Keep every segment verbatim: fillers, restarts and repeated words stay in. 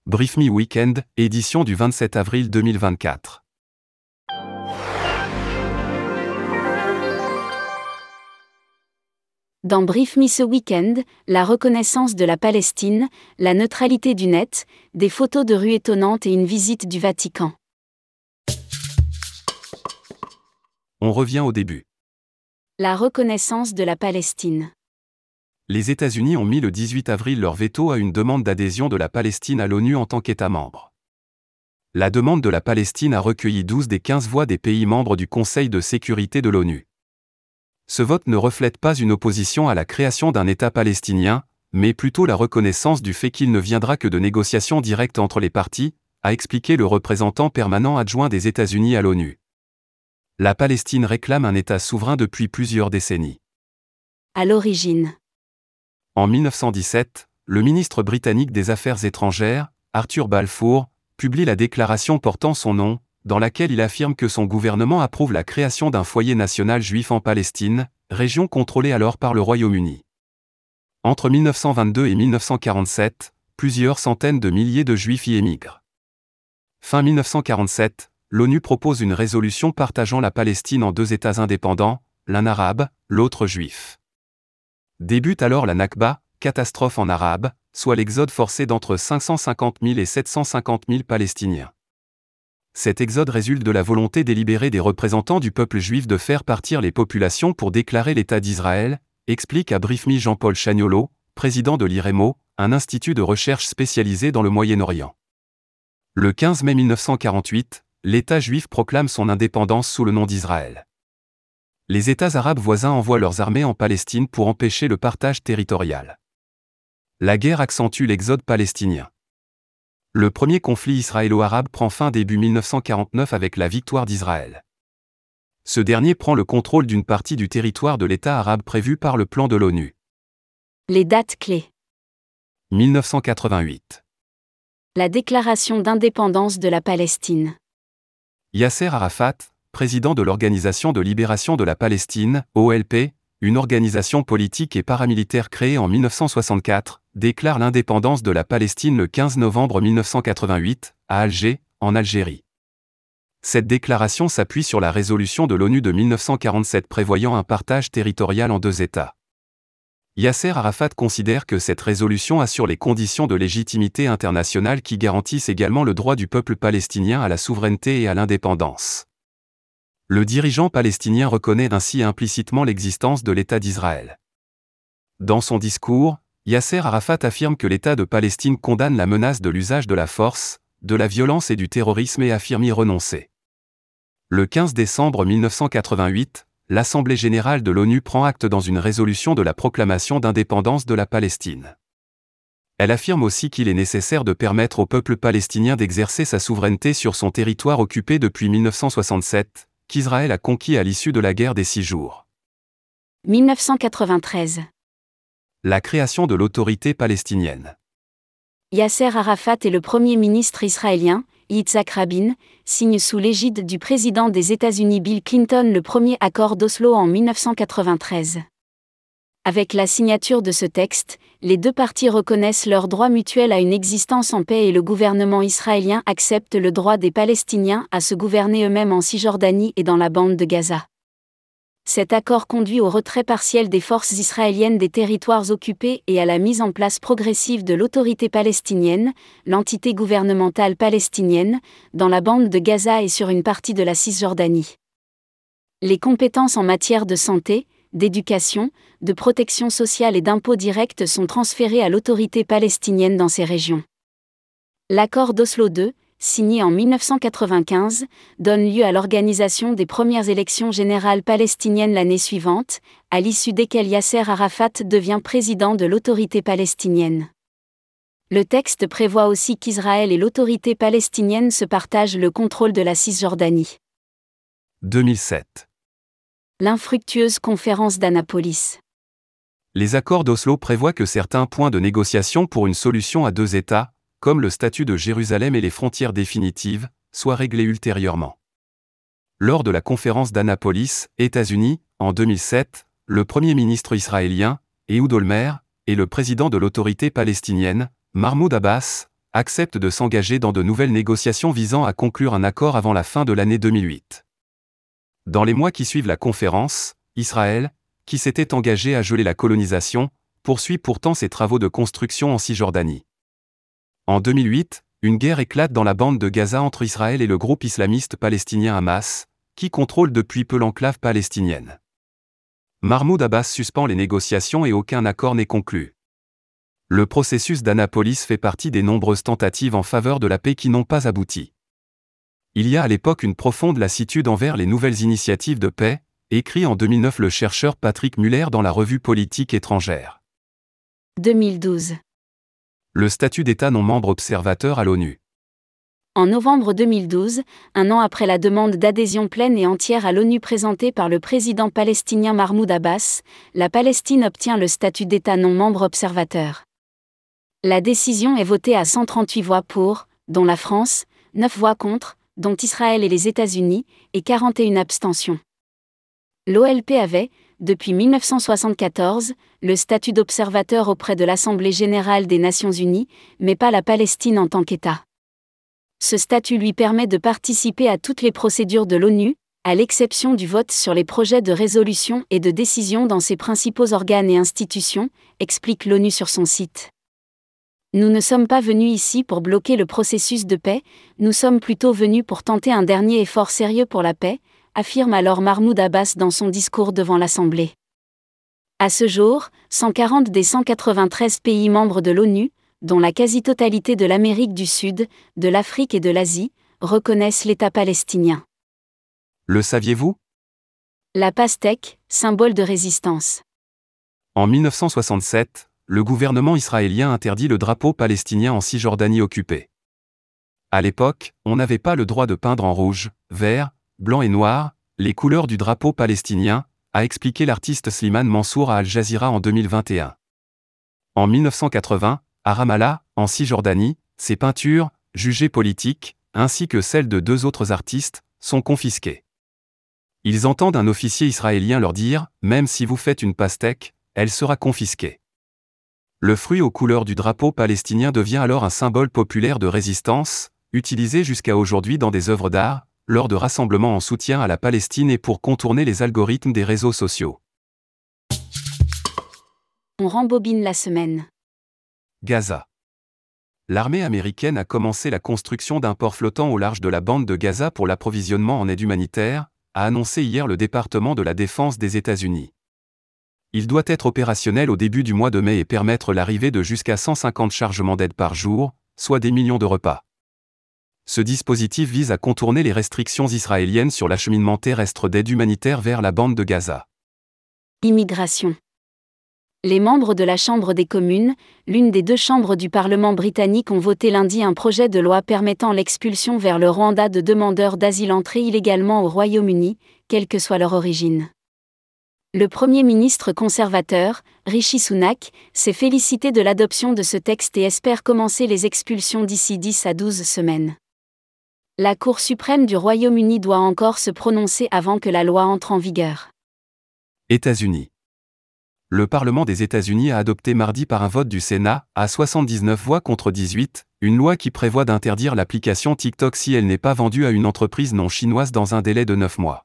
Brief Me Weekend, édition du vingt-sept avril deux mille vingt-quatre. Dans Brief Me ce week-end, la reconnaissance de la Palestine, la neutralité du net, des photos de rues étonnantes et une visite du Vatican. On revient au début. La reconnaissance de la Palestine. Les États-Unis ont mis le dix-huit avril leur veto à une demande d'adhésion de la Palestine à l'ONU en tant qu'État membre. La demande de la Palestine a recueilli douze des quinze voix des pays membres du Conseil de sécurité de l'ONU. Ce vote ne reflète pas une opposition à la création d'un État palestinien, mais plutôt la reconnaissance du fait qu'il ne viendra que de négociations directes entre les parties, a expliqué le représentant permanent adjoint des États-Unis à l'ONU. La Palestine réclame un État souverain depuis plusieurs décennies. À l'origine. En mille neuf cent dix-sept, le ministre britannique des Affaires étrangères, Arthur Balfour, publie la déclaration portant son nom, dans laquelle il affirme que son gouvernement approuve la création d'un foyer national juif en Palestine, région contrôlée alors par le Royaume-Uni. Entre mille neuf cent vingt-deux et mille neuf cent quarante-sept, plusieurs centaines de milliers de juifs y émigrent. Fin mille neuf cent quarante-sept, l'ONU propose une résolution partageant la Palestine en deux États indépendants, l'un arabe, l'autre juif. Débute alors la Nakba, catastrophe en arabe, soit l'exode forcé d'entre cinq cent cinquante mille et sept cent cinquante mille Palestiniens. Cet exode résulte de la volonté délibérée des représentants du peuple juif de faire partir les populations pour déclarer l'État d'Israël, explique à Brief Me Jean-Paul Chagnolot, président de l'I R E M O, un institut de recherche spécialisé dans le Moyen-Orient. Le quinze mai mille neuf cent quarante-huit, l'État juif proclame son indépendance sous le nom d'Israël. Les États arabes voisins envoient leurs armées en Palestine pour empêcher le partage territorial. La guerre accentue l'exode palestinien. Le premier conflit israélo-arabe prend fin début mille neuf cent quarante-neuf avec la victoire d'Israël. Ce dernier prend le contrôle d'une partie du territoire de l'État arabe prévu par le plan de l'ONU. Les dates clés. mille neuf cent quatre-vingt-huit. La déclaration d'indépendance de la Palestine. Yasser Arafat, président de l'Organisation de libération de la Palestine, O L P, une organisation politique et paramilitaire créée en mille neuf cent soixante-quatre, déclare l'indépendance de la Palestine le quinze novembre mille neuf cent quatre-vingt-huit, à Alger, en Algérie. Cette déclaration s'appuie sur la résolution de l'ONU de mille neuf cent quarante-sept prévoyant un partage territorial en deux États. Yasser Arafat considère que cette résolution assure les conditions de légitimité internationale qui garantissent également le droit du peuple palestinien à la souveraineté et à l'indépendance. Le dirigeant palestinien reconnaît ainsi implicitement l'existence de l'État d'Israël. Dans son discours, Yasser Arafat affirme que l'État de Palestine condamne la menace de l'usage de la force, de la violence et du terrorisme et affirme y renoncer. Le quinze décembre mille neuf cent quatre-vingt-huit, l'Assemblée générale de l'ONU prend acte dans une résolution de la proclamation d'indépendance de la Palestine. Elle affirme aussi qu'il est nécessaire de permettre au peuple palestinien d'exercer sa souveraineté sur son territoire occupé depuis mille neuf cent soixante-sept, qu'Israël a conquis à l'issue de la guerre des Six Jours. mille neuf cent quatre-vingt-treize. La création de l'autorité palestinienne. Yasser Arafat et le Premier ministre israélien, Yitzhak Rabin, signent sous l'égide du président des États-Unis Bill Clinton le premier accord d'Oslo en mille neuf cent quatre-vingt-treize. Avec la signature de ce texte, les deux parties reconnaissent leur droit mutuel à une existence en paix et le gouvernement israélien accepte le droit des Palestiniens à se gouverner eux-mêmes en Cisjordanie et dans la bande de Gaza. Cet accord conduit au retrait partiel des forces israéliennes des territoires occupés et à la mise en place progressive de l'autorité palestinienne, l'entité gouvernementale palestinienne, dans la bande de Gaza et sur une partie de la Cisjordanie. Les compétences en matière de santé, d'éducation, de protection sociale et d'impôts directs sont transférées à l'autorité palestinienne dans ces régions. L'accord d'Oslo deux, signé en mille neuf cent quatre-vingt-quinze, donne lieu à l'organisation des premières élections générales palestiniennes l'année suivante, à l'issue desquelles Yasser Arafat devient président de l'autorité palestinienne. Le texte prévoit aussi qu'Israël et l'autorité palestinienne se partagent le contrôle de la Cisjordanie. deux mille sept. L'infructueuse conférence d'Annapolis. Les accords d'Oslo prévoient que certains points de négociation pour une solution à deux États, comme le statut de Jérusalem et les frontières définitives, soient réglés ultérieurement. Lors de la conférence d'Annapolis, États-Unis, en deux mille sept, le Premier ministre israélien, Ehud Olmert, et le président de l'autorité palestinienne, Mahmoud Abbas, accepte de s'engager dans de nouvelles négociations visant à conclure un accord avant la fin de l'année deux mille huit. Dans les mois qui suivent la conférence, Israël, qui s'était engagé à geler la colonisation, poursuit pourtant ses travaux de construction en Cisjordanie. En deux mille huit, une guerre éclate dans la bande de Gaza entre Israël et le groupe islamiste palestinien Hamas, qui contrôle depuis peu l'enclave palestinienne. Mahmoud Abbas suspend les négociations et aucun accord n'est conclu. Le processus d'Annapolis fait partie des nombreuses tentatives en faveur de la paix qui n'ont pas abouti. Il y a à l'époque une profonde lassitude envers les nouvelles initiatives de paix, écrit en deux mille neuf le chercheur Patrick Muller dans la revue Politique étrangère. deux mille douze. Le statut d'État non-membre observateur à l'ONU. En novembre deux mille douze, un an après la demande d'adhésion pleine et entière à l'ONU présentée par le président palestinien Mahmoud Abbas, la Palestine obtient le statut d'État non-membre observateur. La décision est votée à cent trente-huit voix pour, dont la France, neuf voix contre, dont Israël et les États-Unis, et quarante et une abstentions. L'O L P avait, depuis mille neuf cent soixante-quatorze, le statut d'observateur auprès de l'Assemblée générale des Nations unies, mais pas la Palestine en tant qu'État. Ce statut lui permet de participer à toutes les procédures de l'ONU, à l'exception du vote sur les projets de résolution et de décision dans ses principaux organes et institutions, explique l'ONU sur son site. Nous ne sommes pas venus ici pour bloquer le processus de paix, nous sommes plutôt venus pour tenter un dernier effort sérieux pour la paix, affirme alors Mahmoud Abbas dans son discours devant l'Assemblée. À ce jour, cent quarante des cent quatre-vingt-treize pays membres de l'ONU, dont la quasi-totalité de l'Amérique du Sud, de l'Afrique et de l'Asie, reconnaissent l'État palestinien. Le saviez-vous ? La pastèque, symbole de résistance. En mille neuf cent soixante-sept, le gouvernement israélien interdit le drapeau palestinien en Cisjordanie occupée. À l'époque, on n'avait pas le droit de peindre en rouge, vert, blanc et noir les couleurs du drapeau palestinien, a expliqué l'artiste Slimane Mansour à Al Jazeera en deux mille vingt et un. En mille neuf cent quatre-vingts, à Ramallah, en Cisjordanie, ses peintures, jugées politiques, ainsi que celles de deux autres artistes, sont confisquées. Ils entendent un officier israélien leur dire « Même si vous faites une pastèque, elle sera confisquée ». Le fruit aux couleurs du drapeau palestinien devient alors un symbole populaire de résistance, utilisé jusqu'à aujourd'hui dans des œuvres d'art, lors de rassemblements en soutien à la Palestine et pour contourner les algorithmes des réseaux sociaux. On rembobine la semaine. Gaza. L'armée américaine a commencé la construction d'un port flottant au large de la bande de Gaza pour l'approvisionnement en aide humanitaire, a annoncé hier le département de la Défense des États-Unis. Il doit être opérationnel au début du mois de mai et permettre l'arrivée de jusqu'à cent cinquante chargements d'aide par jour, soit des millions de repas. Ce dispositif vise à contourner les restrictions israéliennes sur l'acheminement terrestre d'aide humanitaire vers la bande de Gaza. Immigration. Les membres de la Chambre des communes, l'une des deux chambres du Parlement britannique, ont voté lundi un projet de loi permettant l'expulsion vers le Rwanda de demandeurs d'asile entrés illégalement au Royaume-Uni, quelle que soit leur origine. Le Premier ministre conservateur, Rishi Sunak, s'est félicité de l'adoption de ce texte et espère commencer les expulsions d'ici dix à douze semaines. La Cour suprême du Royaume-Uni doit encore se prononcer avant que la loi entre en vigueur. États-Unis. Le Parlement des États-Unis a adopté mardi par un vote du Sénat, à soixante-dix-neuf voix contre dix-huit, une loi qui prévoit d'interdire l'application TikTok si elle n'est pas vendue à une entreprise non chinoise dans un délai de neuf mois.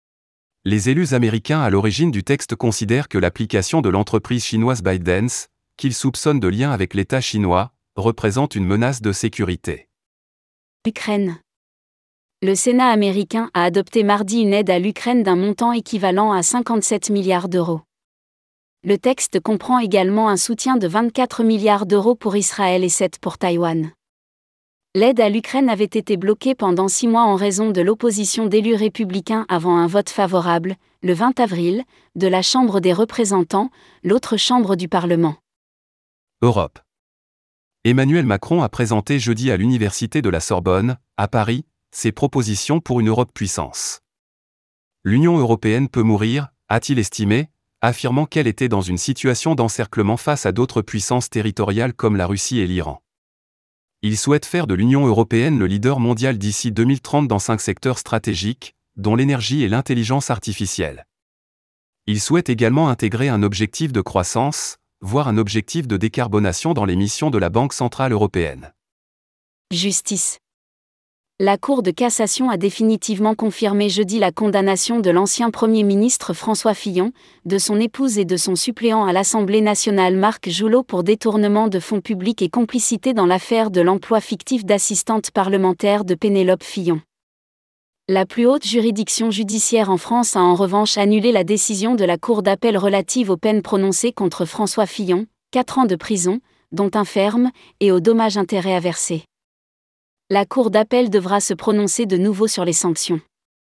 Les élus américains à l'origine du texte considèrent que l'application de l'entreprise chinoise ByteDance, qu'ils soupçonnent de lien avec l'État chinois, représente une menace de sécurité. Ukraine. Le Sénat américain a adopté mardi une aide à l'Ukraine d'un montant équivalent à cinquante-sept milliards d'euros. Le texte comprend également un soutien de vingt-quatre milliards d'euros pour Israël et sept pour Taïwan. L'aide à l'Ukraine avait été bloquée pendant six mois en raison de l'opposition d'élus républicains avant un vote favorable, le vingt avril, de la Chambre des représentants, l'autre chambre du Parlement. Europe. Emmanuel Macron a présenté jeudi à l'Université de la Sorbonne, à Paris, ses propositions pour une Europe puissance. L'Union européenne peut mourir, a-t-il estimé, affirmant qu'elle était dans une situation d'encerclement face à d'autres puissances territoriales comme la Russie et l'Iran. Il souhaite faire de l'Union européenne le leader mondial d'ici deux mille trente dans cinq secteurs stratégiques, dont l'énergie et l'intelligence artificielle. Il souhaite également intégrer un objectif de croissance, voire un objectif de décarbonation dans les missions de la Banque centrale européenne. Justice. La Cour de cassation a définitivement confirmé jeudi la condamnation de l'ancien Premier ministre François Fillon, de son épouse et de son suppléant à l'Assemblée nationale Marc Joulot pour détournement de fonds publics et complicité dans l'affaire de l'emploi fictif d'assistante parlementaire de Pénélope Fillon. La plus haute juridiction judiciaire en France a en revanche annulé la décision de la Cour d'appel relative aux peines prononcées contre François Fillon, quatre ans de prison, dont un ferme, et aux dommages-intérêts à verser. La Cour d'appel devra se prononcer de nouveau sur les sanctions.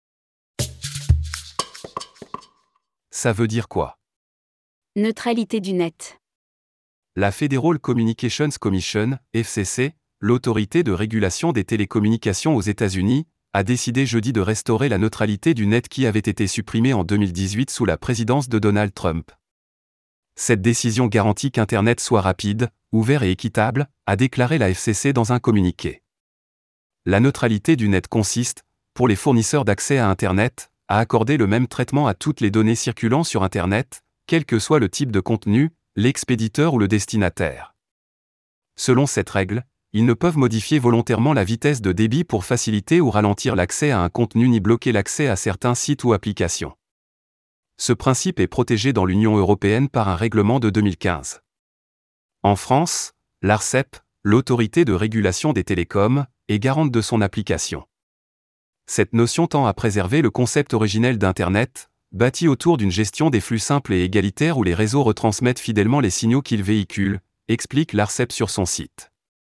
Ça veut dire quoi? Neutralité du net. La Federal Communications Commission, F C C, l'autorité de régulation des télécommunications aux États-Unis, a décidé jeudi de restaurer la neutralité du net qui avait été supprimée en deux mille dix-huit sous la présidence de Donald Trump. Cette décision garantit qu'Internet soit rapide, ouvert et équitable, a déclaré la F C C dans un communiqué. La neutralité du net consiste, pour les fournisseurs d'accès à Internet, à accorder le même traitement à toutes les données circulant sur Internet, quel que soit le type de contenu, l'expéditeur ou le destinataire. Selon cette règle, ils ne peuvent modifier volontairement la vitesse de débit pour faciliter ou ralentir l'accès à un contenu ni bloquer l'accès à certains sites ou applications. Ce principe est protégé dans l'Union européenne par un règlement de deux mille quinze. En France, l'ARCEP, l'autorité de régulation des télécoms, est garante de son application. Cette notion tend à préserver le concept originel d'Internet, bâti autour d'une gestion des flux simples et égalitaire où les réseaux retransmettent fidèlement les signaux qu'ils véhiculent, explique l'ARCEP sur son site.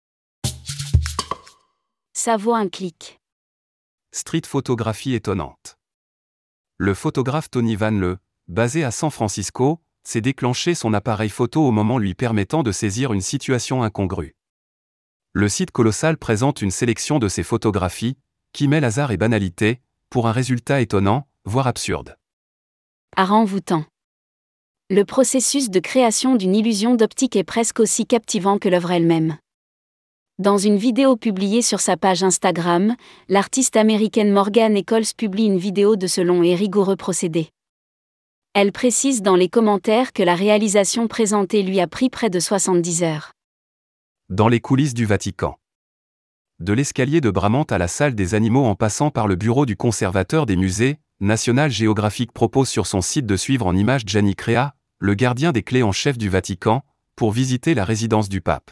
Ça vaut un clic. Street photographie étonnante. Le photographe Tony Van Le, basé à San Francisco, s'est déclenché son appareil photo au moment lui permettant de saisir une situation incongrue. Le site colossal présente une sélection de ses photographies, qui mêlent hasard et banalité, pour un résultat étonnant, voire absurde. Envoûtant. Le processus de création d'une illusion d'optique est presque aussi captivant que l'œuvre elle-même. Dans une vidéo publiée sur sa page Instagram, l'artiste américaine Morgan Eccles publie une vidéo de ce long et rigoureux procédé. Elle précise dans les commentaires que la réalisation présentée lui a pris près de soixante-dix heures. Dans les coulisses du Vatican. De l'escalier de Bramante à la salle des animaux en passant par le bureau du conservateur des musées, National Geographic propose sur son site de suivre en images Gianni Crea, le gardien des clés en chef du Vatican, pour visiter la résidence du pape.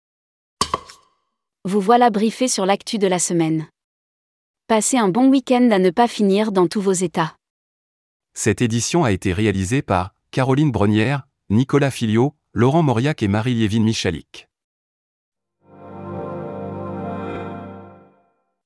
Vous voilà briefé sur l'actu de la semaine. Passez un bon week-end à ne pas finir dans tous vos états. Cette édition a été réalisée par Caroline Brenière, Nicolas Filliot, Laurent Mauriac et Marie-Liévine Michalik.